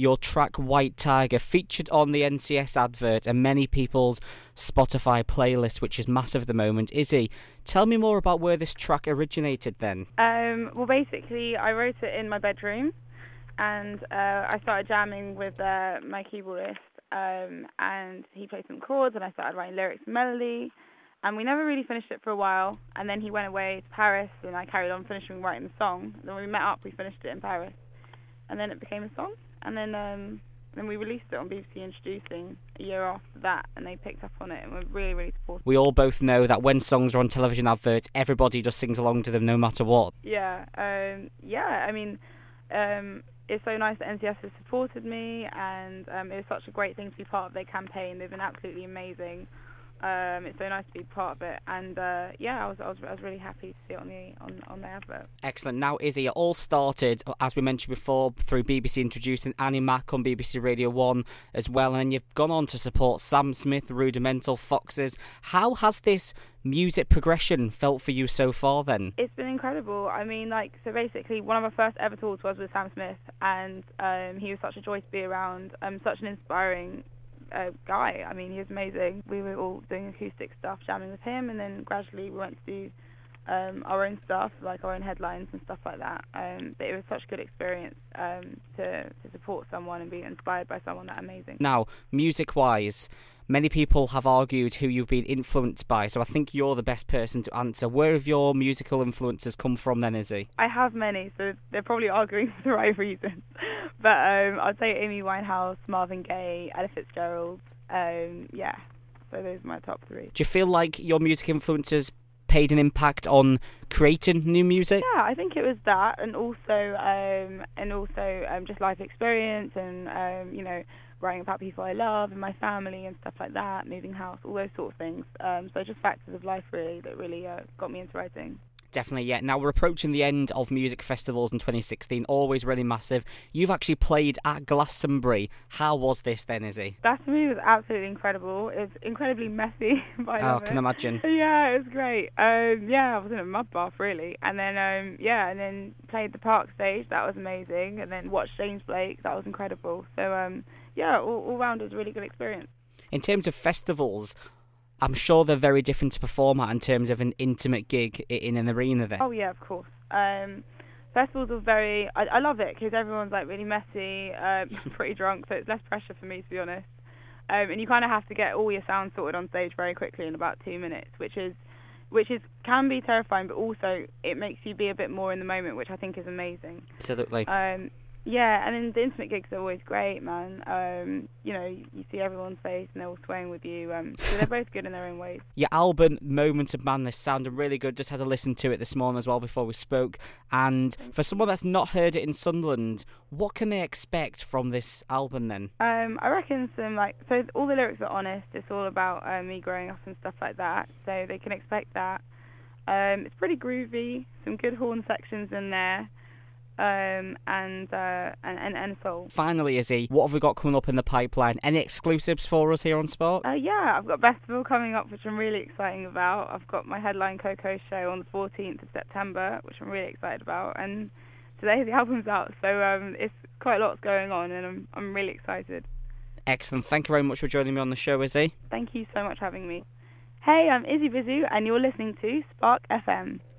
your track White Tiger featured on the NCS advert and many people's Spotify playlist, which is massive at the moment. Izzy, tell me more about where this track originated then. Well, basically, I wrote it in my bedroom, and I started jamming with my keyboardist, and he played some chords, and I started writing lyrics and melody, and we never really finished it for a while, and then he went away to Paris, and I carried on finishing writing the song. Then when we met up, we finished it in Paris, and then it became a song, and then we released it on BBC Introducing a year after that, and they picked up on it, and we're really, really supportive. We all both know that when songs are on television adverts, everybody just sings along to them no matter what. Yeah, I mean, it's so nice that NCS has supported me, and it was such a great thing to be part of their campaign. They've been absolutely amazing. It's so nice to be part of it, and I was really happy to see it on the advert. Excellent. Now, Izzy, it all started, as we mentioned before, through BBC Introducing Annie Mac on BBC Radio 1 as well, and you've gone on to support Sam Smith, Rudimental, Foxes. How has this music progression felt for you so far then? It's been incredible. I mean, so basically one of our first ever tours was with Sam Smith, and he was such a joy to be around, such an inspiring guy. I mean, he was amazing. We were all doing acoustic stuff, jamming with him, and then gradually we went to do our own stuff, like our own headlines and stuff like that. But it was such a good experience to support someone and be inspired by someone that amazing. Now, music-wise, many people have argued who you've been influenced by, so I think you're the best person to answer. Where have your musical influences come from then, Izzy? I have many, so they're probably arguing for the right reasons. But I'd say Amy Winehouse, Marvin Gaye, Ella Fitzgerald. So those are my top three. Do you feel like your music influences paid an impact on creating new music? Yeah, I think it was that, and also just life experience, and writing about people I love and my family and stuff like that, moving house, all those sort of things. So just factors of life really that really got me into writing. Definitely, yeah. Now, we're approaching the end of music festivals in 2016, always really massive. You've actually played at Glastonbury. How was this then, Izzy? Glastonbury was absolutely incredible. It was incredibly messy, but I can imagine. Yeah, it was great. I was in a mud bath, really. And then, and then played the Park stage. That was amazing. And then watched James Blake. That was incredible. So, all round it was a really good experience. In terms of festivals, I'm sure they're very different to perform at in terms of an intimate gig in an arena there. Oh, yeah, of course. Festivals are very... I love it because everyone's like really messy, pretty drunk, so it's less pressure for me, to be honest. And you kind of have to get all your sound sorted on stage very quickly in about 2 minutes, which can be terrifying, but also it makes you be a bit more in the moment, which I think is amazing. Absolutely. Yeah, and then the intimate gigs are always great, man. You see everyone's face and they're all swaying with you. So they're both good in their own ways. Your album, Moment of Madness, sounded really good. Just had a listen to it this morning as well before we spoke. And for someone that's not heard it in Sunderland, what can they expect from this album then? I reckon so all the lyrics are honest. It's all about me growing up and stuff like that. So they can expect that. It's pretty groovy. Some good horn sections in there. And soul. Finally, Izzy, what have we got coming up in the pipeline? Any exclusives for us here on Sport? Yeah, I've got Festival coming up, which I'm really excited about. I've got my headline Coco show on the 14th of September, which I'm really excited about. And today the album's out, so it's quite a lot's going on, and I'm really excited. Excellent. Thank you very much for joining me on the show, Izzy. Thank you so much for having me. Hey, I'm Izzy Bizu, and you're listening to Spark FM.